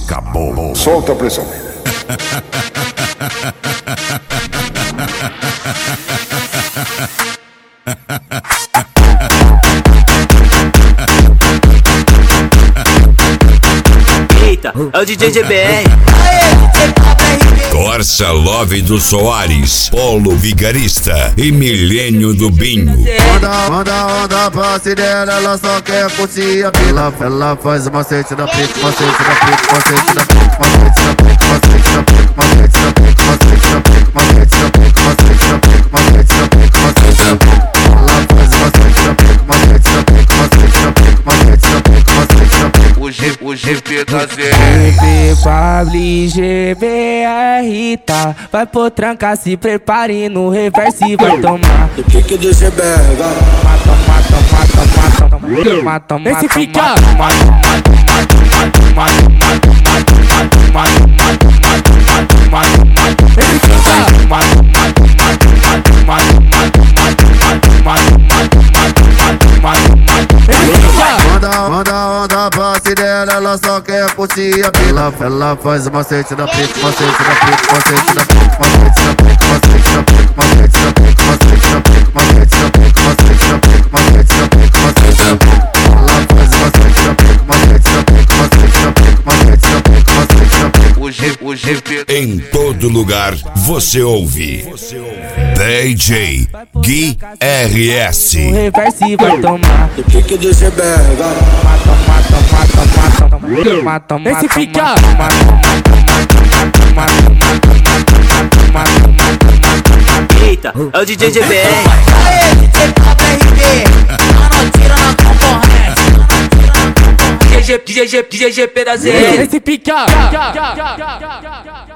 Acabou. Solta a pressão. Eita, é o DJ GBR. Corsa Love do Soares, Polo Vigarista e Milênio do Binho. Manda passe dela, ela só quer curtir a pila. Ela faz o macete da pica, macete da pica, macete da pica, macete da pica, macete da pica, macete da pica, macete da pica, macete da pica, macete da pica, macete da pica, macete da pica. Ela faz o macete da pica, macete da pica, macete da pica, macete da pica, macete da pica. O GP da Zé. GP Pablo GBR tá. Vai pro tranca, se prepare no reverse e vai tomar. O pique do GBR, vai. Mata, esse fica. Manda passe dela, ela só quer curtir a pila. Ela faz o macete da pica, macete da pica, macete da pica, macete da pica, macete da pica, macete da pica, macete da pica, macete da pica, macete da pica, macete da pica, macete da pica. Ela faz o macete da pica, macete da pica, macete da pica, macete da pica, macete da pica. O GP. Em todo lugar você ouve DJ Gui RS. No reverse e vai tomar. O pique do GBR, vai. Mata, esse fica. Eita, é o DJ GBR. Aê, DJ Pablo RB, não tira na concorrência. DJ GP da Zé. Esse pica.